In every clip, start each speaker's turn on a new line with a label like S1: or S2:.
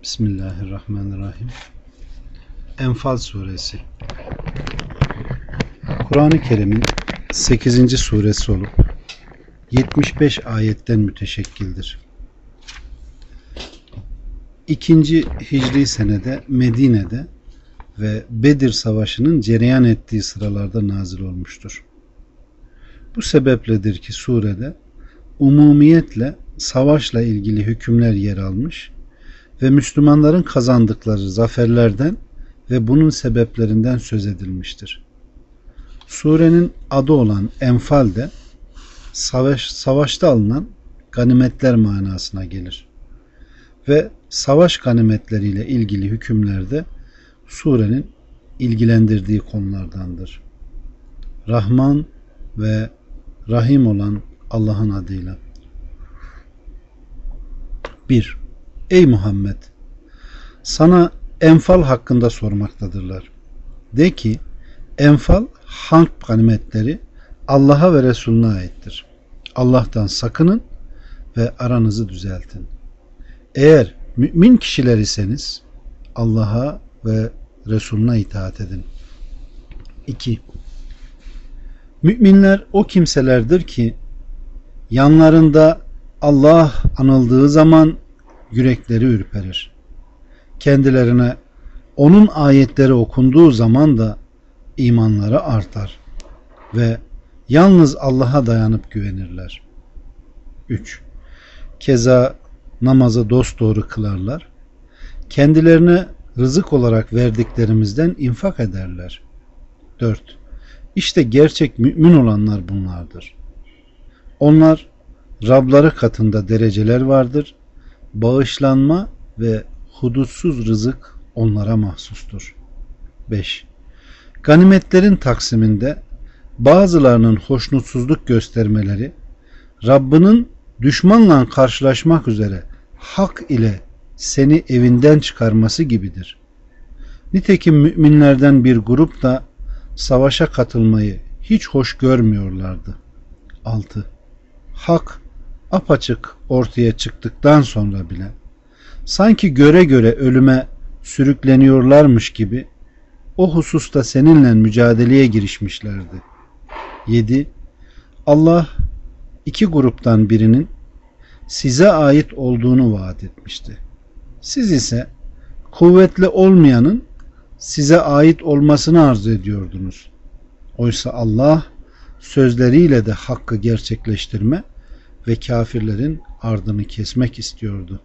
S1: Bismillahirrahmanirrahim. Enfal suresi Kur'an-ı Kerim'in 8. suresi olup 75 ayetten müteşekkildir. 2. Hicri senede Medine'de ve Bedir Savaşı'nın cereyan ettiği sıralarda nazil olmuştur. Bu sebepledir ki surede umumiyetle savaşla ilgili hükümler yer almış ve Müslümanların kazandıkları zaferlerden ve bunun sebeplerinden söz edilmiştir. Surenin adı olan Enfal de savaşta alınan ganimetler manasına gelir. Ve savaş ganimetleriyle ilgili hükümlerde surenin ilgilendirdiği konulardandır. Rahman ve Rahim olan Allah'ın adıyla. 1. Ey Muhammed! Sana Enfal hakkında sormaktadırlar. De ki, Enfal harp ganimetleri Allah'a ve Resulüne aittir. Allah'tan sakının ve aranızı düzeltin. Eğer mümin kişiler iseniz Allah'a ve Resulüne itaat edin. 2. Müminler o kimselerdir ki yanlarında Allah anıldığı zaman yürekleri ürperir. Kendilerine onun ayetleri okunduğu zaman da imanları artar ve yalnız Allah'a dayanıp güvenirler. 3. Keza namazı dosdoğru kılarlar. Kendilerine rızık olarak verdiklerimizden infak ederler. 4. İşte gerçek mümin olanlar bunlardır. Onlar Rabları katında dereceler vardır. Bağışlanma ve hudutsuz rızık onlara mahsustur. 5. Ganimetlerin taksiminde bazılarının hoşnutsuzluk göstermeleri Rabbinin düşmanla karşılaşmak üzere hak ile seni evinden çıkarması gibidir. Nitekim müminlerden bir grup da savaşa katılmayı hiç hoş görmüyorlardı. 6. Hak apaçık ortaya çıktıktan sonra bile sanki göre göre ölüme sürükleniyorlarmış gibi o hususta seninle mücadeleye girişmişlerdi. 7. Allah iki gruptan birinin size ait olduğunu vaat etmişti. Siz ise kuvvetli olmayanın size ait olmasını arzu ediyordunuz. Oysa Allah sözleriyle de hakkı gerçekleştirme ve kafirlerin ardını kesmek istiyordu.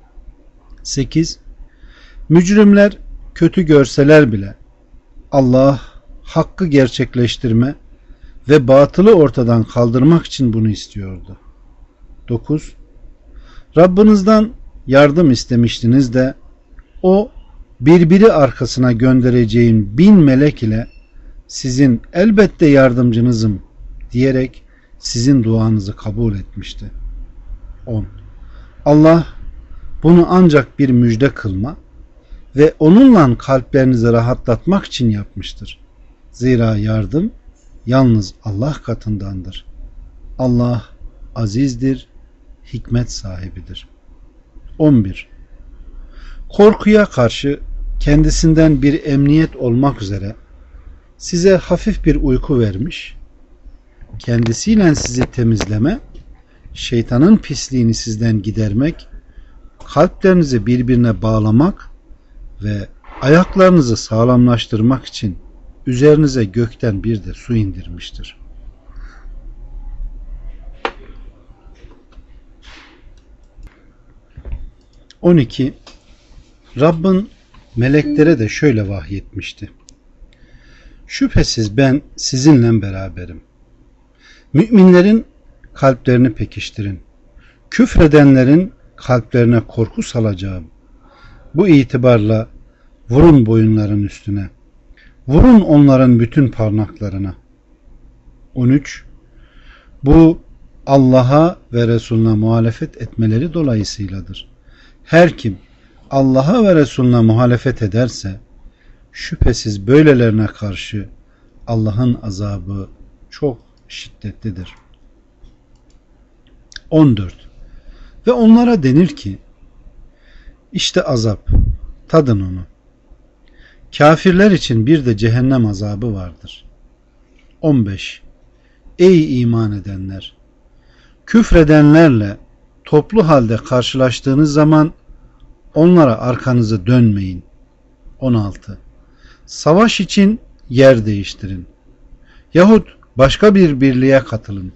S1: 8. Mücrimler kötü görseler bile Allah hakkı gerçekleştirme ve batılı ortadan kaldırmak için bunu istiyordu. 9. Rabbinizden yardım istemiştiniz de o birbiri arkasına göndereceğim 1000 melek ile sizin elbette yardımcınızım diyerek sizin duanızı kabul etmişti. 10. Allah bunu ancak bir müjde kılma ve onunla kalplerinizi rahatlatmak için yapmıştır. Zira yardım yalnız Allah katındandır. Allah azizdir, hikmet sahibidir. 11. Korkuya karşı kendisinden bir emniyet olmak üzere size hafif bir uyku vermiş, kendisiyle sizi temizleme, şeytanın pisliğini sizden gidermek, kalplerinizi birbirine bağlamak ve ayaklarınızı sağlamlaştırmak için üzerinize gökten bir de su indirmiştir. 12. Rabbin meleklere de şöyle vahyetmişti. Şüphesiz ben sizinle beraberim. Müminlerin kalplerini pekiştirin. Küfredenlerin kalplerine korku salacağım. Bu itibarla vurun boyunların üstüne. Vurun onların bütün parmaklarına. 13. Bu Allah'a ve Resulüne muhalefet etmeleri dolayısıyladır. Her kim Allah'a ve Resulüne muhalefet ederse şüphesiz böylelerine karşı Allah'ın azabı çok şiddetlidir. 14. Ve onlara denir ki İşte azap. Tadın onu. Kafirler için bir de cehennem azabı vardır. 15. Ey iman edenler! Küfredenlerle toplu halde karşılaştığınız zaman onlara arkanızı dönmeyin. 16. Savaş için yer değiştirin. Yahut başka bir birliğe katılın.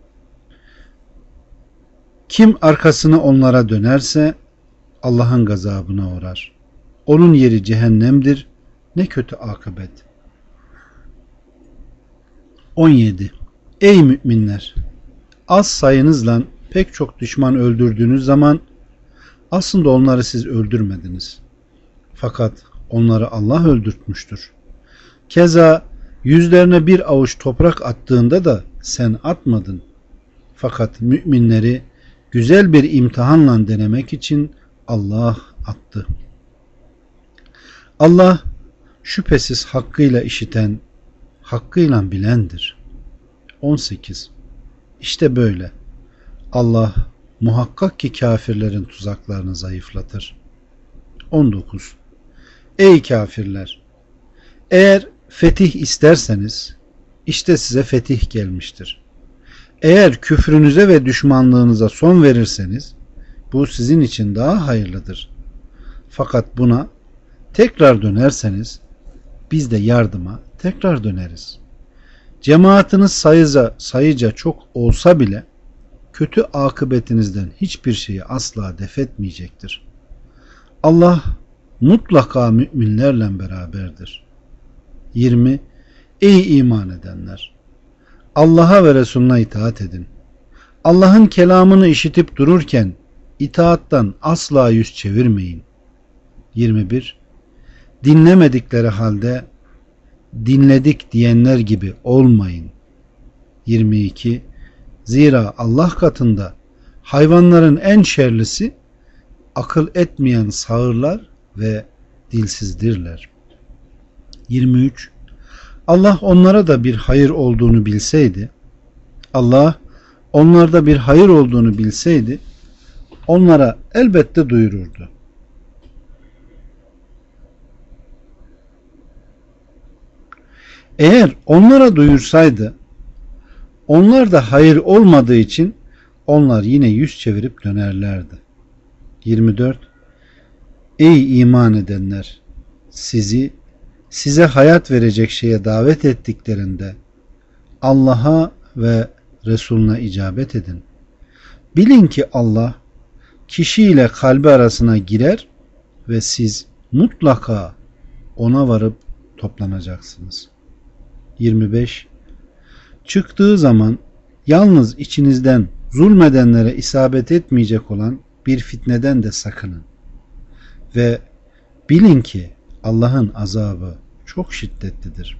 S1: Kim arkasını onlara dönerse Allah'ın gazabına uğrar. Onun yeri cehennemdir. Ne kötü akıbet. 17. Ey müminler! Az sayınızla pek çok düşman öldürdüğünüz zaman aslında onları siz öldürmediniz. Fakat onları Allah öldürtmüştür. Keza yüzlerine bir avuç toprak attığında da sen atmadın. Fakat müminleri güzel bir imtihanla denemek için Allah attı. Allah şüphesiz hakkıyla işiten, hakkıyla bilendir. 18. İşte böyle. Allah muhakkak ki kafirlerin tuzaklarını zayıflatır. 19. Ey kafirler! Eğer fetih isterseniz işte size fetih gelmiştir. Eğer küfrünüze ve düşmanlığınıza son verirseniz bu sizin için daha hayırlıdır. Fakat buna tekrar dönerseniz biz de yardıma tekrar döneriz. Cemaatiniz sayıca çok olsa bile kötü akıbetinizden hiçbir şeyi asla def etmeyecektir. Allah mutlaka müminlerle beraberdir. 20. Ey iman edenler! Allah'a ve Resulüne itaat edin. Allah'ın kelamını işitip dururken itaattan asla yüz çevirmeyin. 21. Dinlemedikleri halde dinledik diyenler gibi olmayın. 22. Zira Allah katında hayvanların en şerlisi akıl etmeyen sağırlar ve dilsizdirler. 23. Allah onlara da bir hayır olduğunu bilseydi, onlarda bir hayır olduğunu bilseydi, onlara elbette duyururdu. Eğer onlara duyursaydı, onlar da hayır olmadığı için onlar yine yüz çevirip dönerlerdi. 24. Ey iman edenler! Size hayat verecek şeye davet ettiklerinde Allah'a ve Resulüne icabet edin. Bilin ki Allah kişiyle kalbi arasına girer ve siz mutlaka ona varıp toplanacaksınız. 25. Çıktığı zaman yalnız içinizden zulmedenlere isabet etmeyecek olan bir fitneden de sakının. Ve bilin ki Allah'ın azabı çok şiddetlidir.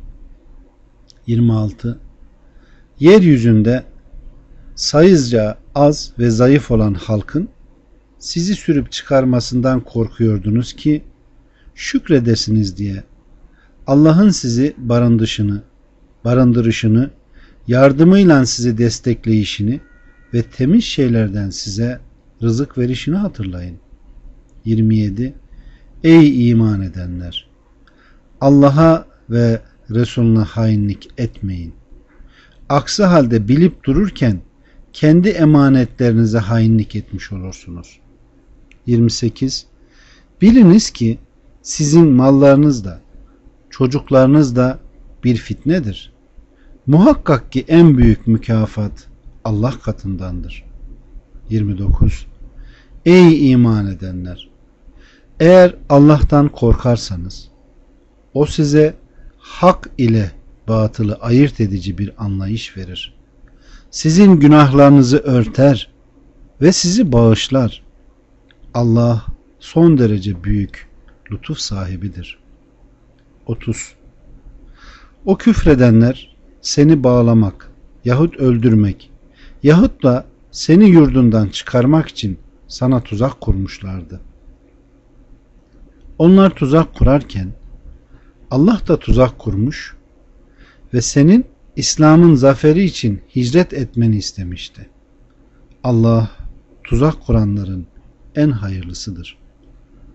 S1: 26. Yeryüzünde sayıca az ve zayıf olan halkın sizi sürüp çıkarmasından korkuyordunuz ki şükredesiniz diye Allah'ın sizi barındırışını, yardımıyla sizi destekleyişini ve temiz şeylerden size rızık verişini hatırlayın. 27. Ey iman edenler! Allah'a ve Resulüne hainlik etmeyin. Aksi halde bilip dururken kendi emanetlerinize hainlik etmiş olursunuz. 28. Biliniz ki sizin mallarınız da çocuklarınız da bir fitnedir. Muhakkak ki en büyük mükafat Allah katındandır. 29. Ey iman edenler! Eğer Allah'tan korkarsanız o size hak ile batılı ayırt edici bir anlayış verir. Sizin günahlarınızı örter ve sizi bağışlar. Allah son derece büyük lütuf sahibidir. 30. O küfredenler seni bağlamak yahut öldürmek yahut da seni yurdundan çıkarmak için sana tuzak kurmuşlardı. Onlar tuzak kurarken Allah da tuzak kurmuş ve senin İslam'ın zaferi için hicret etmeni istemişti. Allah tuzak kuranların en hayırlısıdır.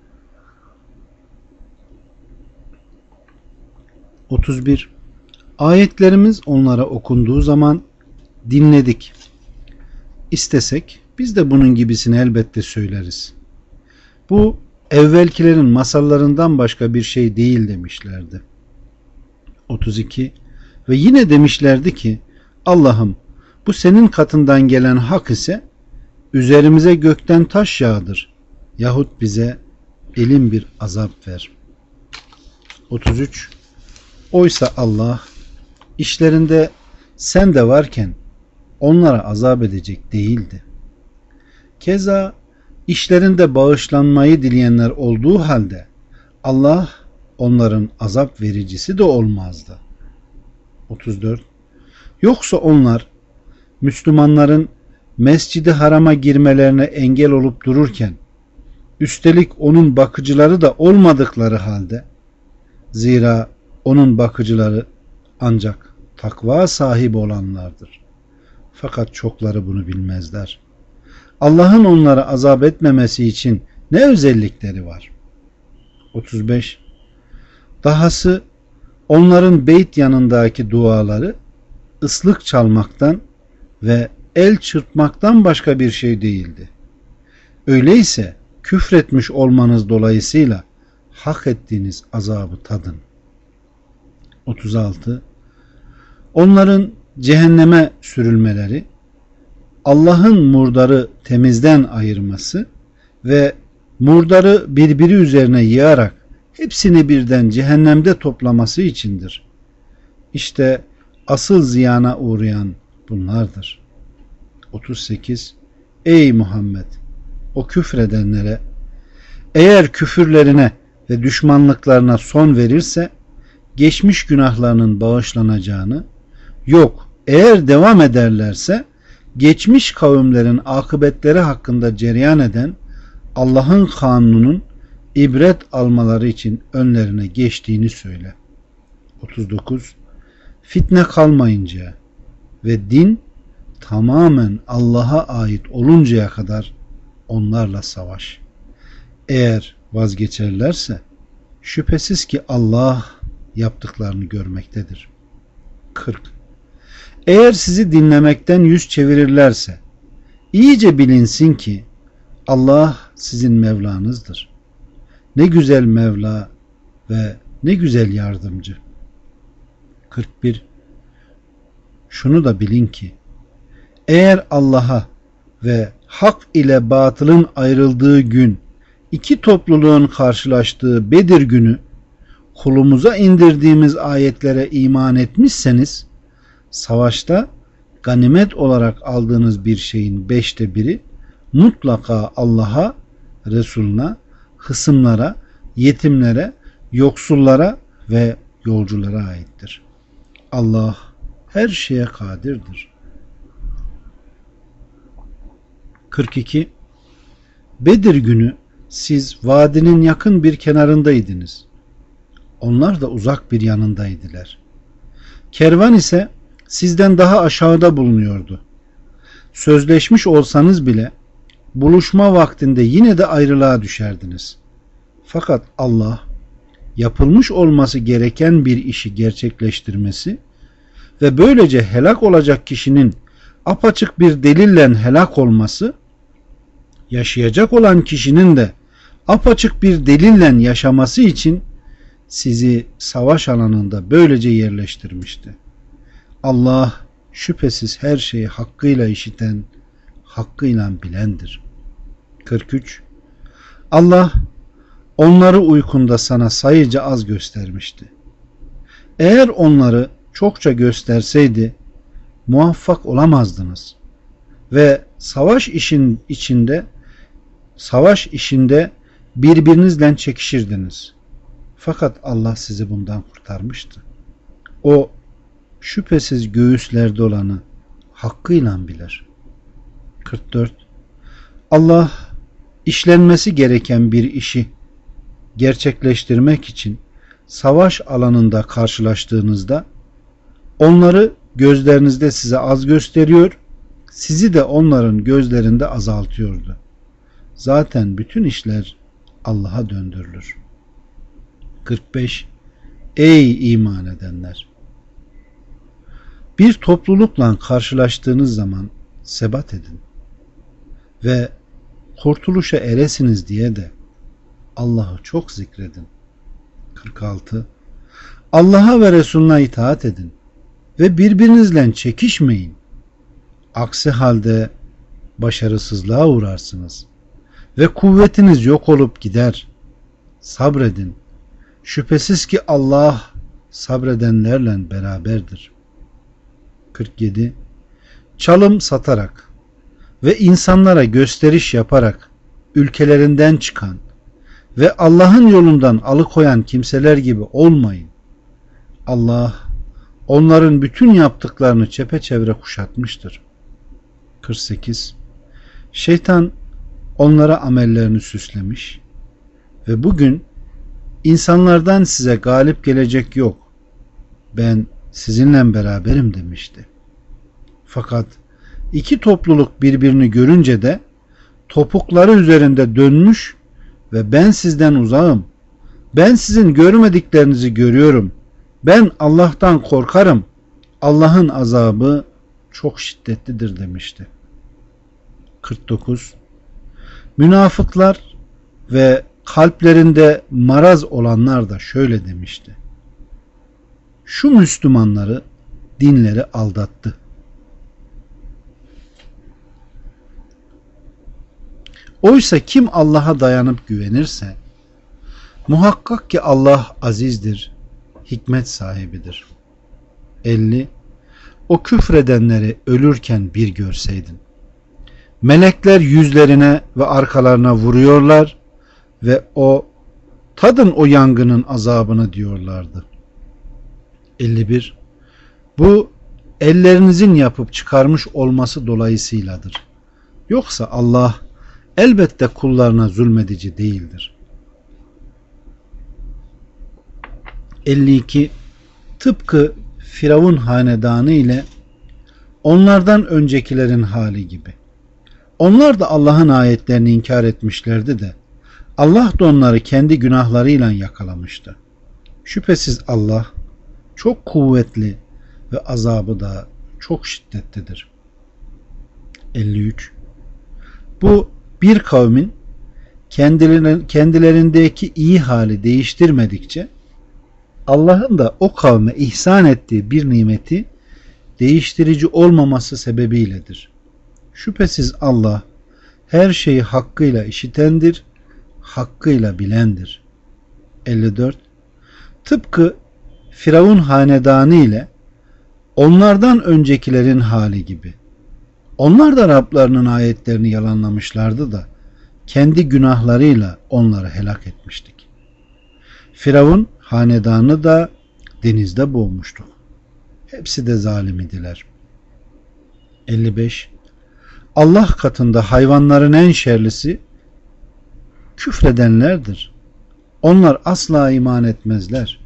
S1: 31. Ayetlerimiz onlara okunduğu zaman dinledik. İstesek biz de bunun gibisini elbette söyleriz. Bu evvelkilerin masallarından başka bir şey değil demişlerdi. 32. Ve yine demişlerdi ki Allah'ım bu senin katından gelen hak ise üzerimize gökten taş yağdır yahut bize elin bir azap ver. 33. Oysa Allah işlerinde sen de varken onlara azap edecek değildi. Keza işlerinde bağışlanmayı dileyenler olduğu halde Allah onların azap vericisi de olmazdı. 34. Yoksa onlar Müslümanların Mescid-i Haram'a girmelerine engel olup dururken üstelik onun bakıcıları da olmadıkları halde, zira onun bakıcıları ancak takva sahibi olanlardır. Fakat çokları bunu bilmezler. Allah'ın onlara azap etmemesi için ne özellikleri var? 35. Dahası onların beyt yanındaki duaları ıslık çalmaktan ve el çırpmaktan başka bir şey değildi. Öyleyse küfretmiş olmanız dolayısıyla hak ettiğiniz azabı tadın. 36. Onların cehenneme sürülmeleri, Allah'ın murdarı temizden ayırması ve murdarı birbiri üzerine yığarak hepsini birden cehennemde toplaması içindir. İşte asıl ziyana uğrayan bunlardır. 38. Ey Muhammed! O küfredenlere, eğer küfürlerine ve düşmanlıklarına son verirse geçmiş günahlarının bağışlanacağını, yok eğer devam ederlerse geçmiş kavimlerin akıbetleri hakkında cereyan eden Allah'ın kanununun ibret almaları için önlerine geçtiğini söyle. 39. Fitne kalmayınca ve din tamamen Allah'a ait oluncaya kadar onlarla savaş. Eğer vazgeçerlerse şüphesiz ki Allah yaptıklarını görmektedir. 40. Eğer sizi dinlemekten yüz çevirirlerse iyice bilinsin ki Allah sizin Mevlanızdır. Ne güzel Mevla ve ne güzel yardımcı. 41. Şunu da bilin ki eğer Allah'a ve hak ile batılın ayrıldığı gün, iki topluluğun karşılaştığı Bedir günü kulumuza indirdiğimiz ayetlere iman etmişseniz, savaşta ganimet olarak aldığınız bir şeyin 1/5 mutlaka Allah'a, Resulüne, hısımlara, yetimlere, yoksullara ve yolculara aittir. Allah her şeye kadirdir. 42. Bedir günü siz vadinin yakın bir kenarındaydınız. Onlar da uzak bir yanındaydılar. Kervan ise sizden daha aşağıda bulunuyordu. Sözleşmiş olsanız bile buluşma vaktinde yine de ayrılığa düşerdiniz. Fakat Allah yapılmış olması gereken bir işi gerçekleştirmesi ve böylece helak olacak kişinin apaçık bir delille helak olması, yaşayacak olan kişinin de apaçık bir delille yaşaması için sizi savaş alanında böylece yerleştirmişti. Allah şüphesiz her şeyi hakkıyla işiten, hakkıyla bilendir. 43. Allah onları uykunda sana sayıca az göstermişti. Eğer onları çokça gösterseydi muvaffak olamazdınız ve savaş işinde birbirinizle çekişirdiniz. Fakat Allah sizi bundan kurtarmıştı. O şüphesiz göğüslerde olanı hakkıyla bilir. 44. Allah işlenmesi gereken bir işi gerçekleştirmek için savaş alanında karşılaştığınızda onları gözlerinizde size az gösteriyor, sizi de onların gözlerinde azaltıyordu. Zaten bütün işler Allah'a döndürülür. 45. Ey iman edenler! Bir toplulukla karşılaştığınız zaman sebat edin ve kurtuluşa eresiniz diye de Allah'ı çok zikredin. 46. Allah'a ve Resulüne itaat edin ve birbirinizle çekişmeyin. Aksi halde başarısızlığa uğrarsınız ve kuvvetiniz yok olup gider. Sabredin. Şüphesiz ki Allah sabredenlerle beraberdir. 47. Çalım satarak ve insanlara gösteriş yaparak ülkelerinden çıkan ve Allah'ın yolundan alıkoyan kimseler gibi olmayın. Allah onların bütün yaptıklarını çepeçevre kuşatmıştır. 48. Şeytan onlara amellerini süslemiş ve bugün insanlardan size galip gelecek yok, ben sizinle beraberim demişti. Fakat iki topluluk birbirini görünce de topukları üzerinde dönmüş ve ben sizden uzağım, ben sizin görmediklerinizi görüyorum, ben Allah'tan korkarım, Allah'ın azabı çok şiddetlidir demişti. 49. Münafıklar ve kalplerinde maraz olanlar da şöyle demişti: şu Müslümanları dinleri aldattı. Oysa kim Allah'a dayanıp güvenirse muhakkak ki Allah azizdir, hikmet sahibidir. 50. O küfredenleri ölürken bir görseydin. Melekler yüzlerine ve arkalarına vuruyorlar ve tadın o yangının azabını diyorlardı. 51. Bu ellerinizin yapıp çıkarmış olması dolayısıyladır. Yoksa Allah elbette kullarına zulmedici değildir. 52. Tıpkı Firavun hanedanı ile onlardan öncekilerin hali gibi. Onlar da Allah'ın ayetlerini inkar etmişlerdi de Allah da onları kendi günahlarıyla yakalamıştı. Şüphesiz Allah çok kuvvetli ve azabı da çok şiddetlidir. 53. Bu bir kavmin kendilerindeki iyi hali değiştirmedikçe Allah'ın da o kavme ihsan ettiği bir nimeti değiştirici olmaması sebebiyledir. Şüphesiz Allah her şeyi hakkıyla işitendir, hakkıyla bilendir. 54. Tıpkı Firavun hanedanı ile onlardan öncekilerin hali gibi. Onlar da Rablarının ayetlerini yalanlamışlardı da kendi günahlarıyla onları helak etmiştik. Firavun hanedanı da denizde boğmuştuk. Hepsi de zalim idiler. 55. Allah katında hayvanların en şerlisi küfredenlerdir. Onlar asla iman etmezler.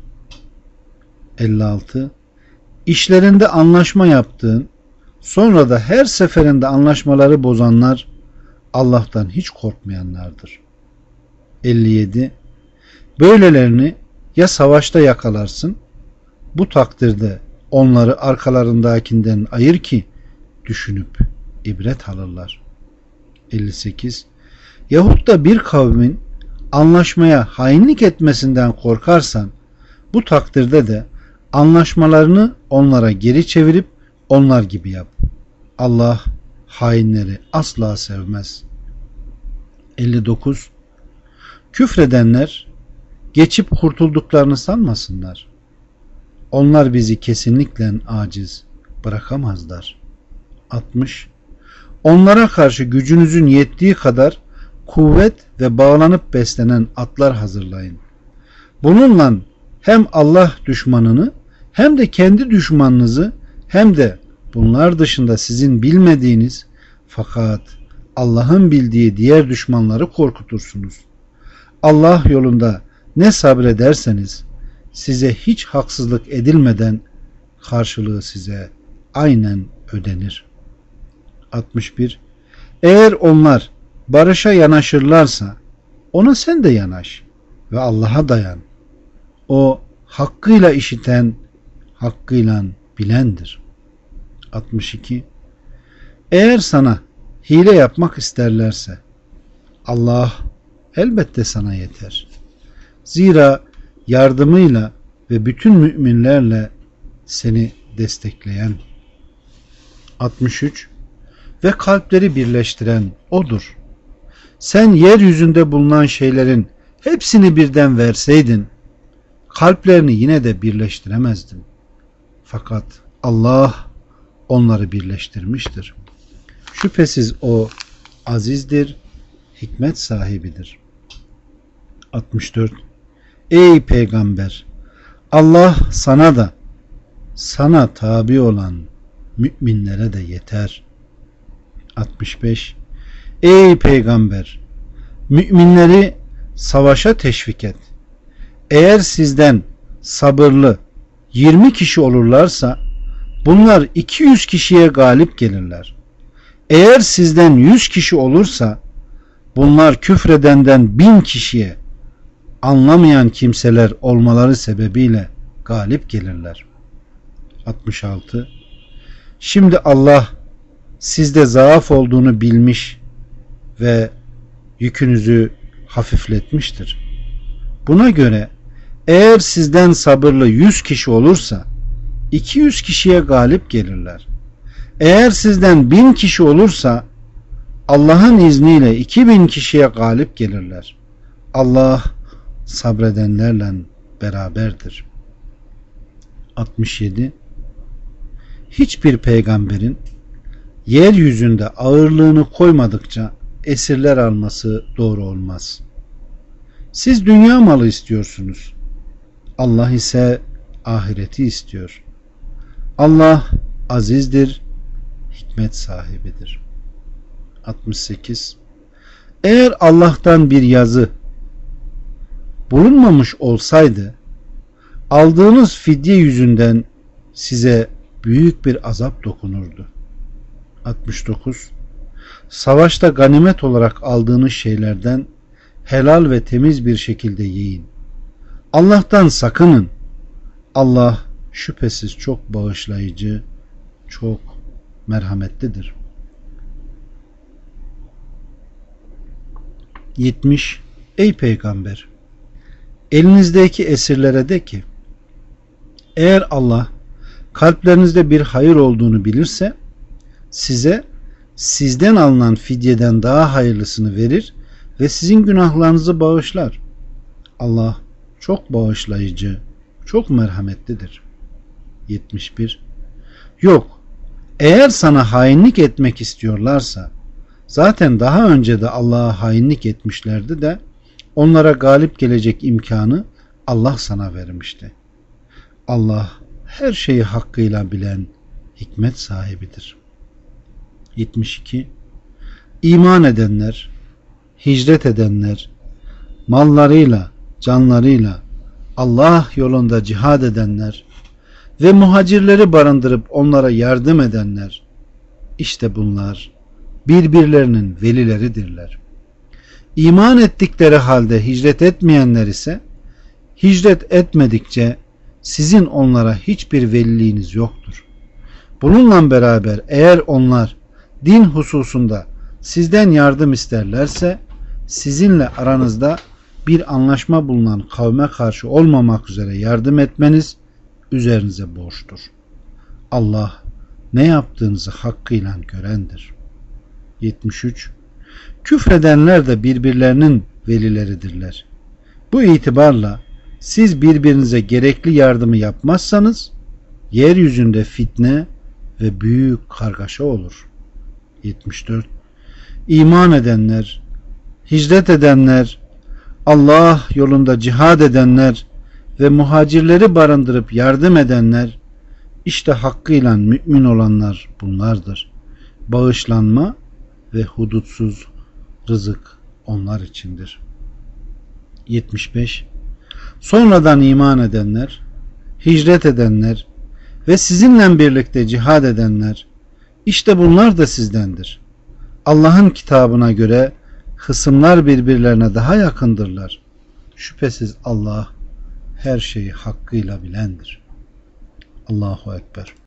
S1: 56. İşlerinde anlaşma yaptığın, sonra da her seferinde anlaşmaları bozanlar Allah'tan hiç korkmayanlardır. 57. Böylelerini ya savaşta yakalarsın, bu takdirde onları arkalarındakinden ayır ki düşünüp ibret alırlar. 58. Yahut da bir kavmin anlaşmaya hainlik etmesinden korkarsan, bu takdirde de anlaşmalarını onlara geri çevirip onlar gibi yap. Allah hainleri asla sevmez. 59. Küfredenler geçip kurtulduklarını sanmasınlar. Onlar bizi kesinlikle aciz bırakamazlar. 60. Onlara karşı gücünüzün yettiği kadar kuvvet ve bağlanıp beslenen atlar hazırlayın. Bununla hem Allah düşmanını hem de kendi düşmanınızı hem de bunlar dışında sizin bilmediğiniz fakat Allah'ın bildiği diğer düşmanları korkutursunuz. Allah yolunda ne sabrederseniz size hiç haksızlık edilmeden karşılığı size aynen ödenir. 61. Eğer onlar barışa yanaşırlarsa ona sen de yanaş ve Allah'a dayan. O hakkıyla işiten, hakkıyla bilendir. 62. Eğer sana hile yapmak isterlerse Allah elbette sana yeter. Zira yardımıyla ve bütün müminlerle seni destekleyen. 63. Ve kalpleri birleştiren O'dur. Sen yeryüzünde bulunan şeylerin hepsini birden verseydin, kalplerini yine de birleştiremezdin. Fakat Allah onları birleştirmiştir. Şüphesiz O azizdir, hikmet sahibidir. 64. Ey peygamber! Allah sana da sana tabi olan müminlere de yeter. 65. Ey peygamber! Müminleri savaşa teşvik et. Eğer sizden sabırlı 20 kişi olurlarsa bunlar 200 kişiye galip gelirler. Eğer sizden 100 kişi olursa bunlar küfredenden 1000 kişiye, anlamayan kimseler olmaları sebebiyle galip gelirler. 66. Şimdi Allah sizde zaaf olduğunu bilmiş ve yükünüzü hafifletmiştir. Buna göre eğer sizden sabırlı 100 kişi olursa 200 kişiye galip gelirler. Eğer sizden 1000 kişi olursa Allah'ın izniyle 2000 kişiye galip gelirler. Allah sabredenlerle beraberdir. 67. Hiçbir peygamberin yeryüzünde ağırlığını koymadıkça esirler alması doğru olmaz. Siz dünya malı istiyorsunuz. Allah ise ahireti istiyor. Allah azizdir, hikmet sahibidir. 68. Eğer Allah'tan bir yazı bulunmamış olsaydı, aldığınız fidye yüzünden size büyük bir azap dokunurdu. 69. Savaşta ganimet olarak aldığınız şeylerden helal ve temiz bir şekilde yiyin. Allah'tan sakının. Allah şüphesiz çok bağışlayıcı, çok merhametlidir. 70. Ey peygamber! Elinizdeki esirlere de ki, eğer Allah kalplerinizde bir hayır olduğunu bilirse size sizden alınan fidyeden daha hayırlısını verir ve sizin günahlarınızı bağışlar. Allah çok bağışlayıcı, çok merhametlidir. 71. Yok, eğer sana hainlik etmek istiyorlarsa zaten daha önce de Allah'a hainlik etmişlerdi de onlara galip gelecek imkanı Allah sana vermişti. Allah her şeyi hakkıyla bilen, hikmet sahibidir. 72. İman edenler, hicret edenler, mallarıyla, canlarıyla Allah yolunda cihad edenler ve muhacirleri barındırıp onlara yardım edenler, işte bunlar birbirlerinin velileridirler. İman ettikleri halde hicret etmeyenler ise hicret etmedikçe sizin onlara hiçbir veliliğiniz yoktur. Bununla beraber eğer onlar din hususunda sizden yardım isterlerse sizinle aranızda bir anlaşma bulunan kavme karşı olmamak üzere yardım etmeniz üzerinize borçtur. Allah ne yaptığınızı hakkıyla görendir. 73. Küfredenler de birbirlerinin velileridirler. Bu itibarla siz birbirinize gerekli yardımı yapmazsanız yeryüzünde fitne ve büyük kargaşa olur. 74. İman edenler, hicret edenler, Allah yolunda cihad edenler ve muhacirleri barındırıp yardım edenler, işte hakkıyla mümin olanlar bunlardır. Bağışlanma ve hudutsuz rızık onlar içindir. 75. Sonradan iman edenler, hicret edenler ve sizinle birlikte cihad edenler, işte bunlar da sizdendir. Allah'ın kitabına göre hısımlar birbirlerine daha yakındırlar. Şüphesiz Allah her şeyi hakkıyla bilendir. Allahu Ekber.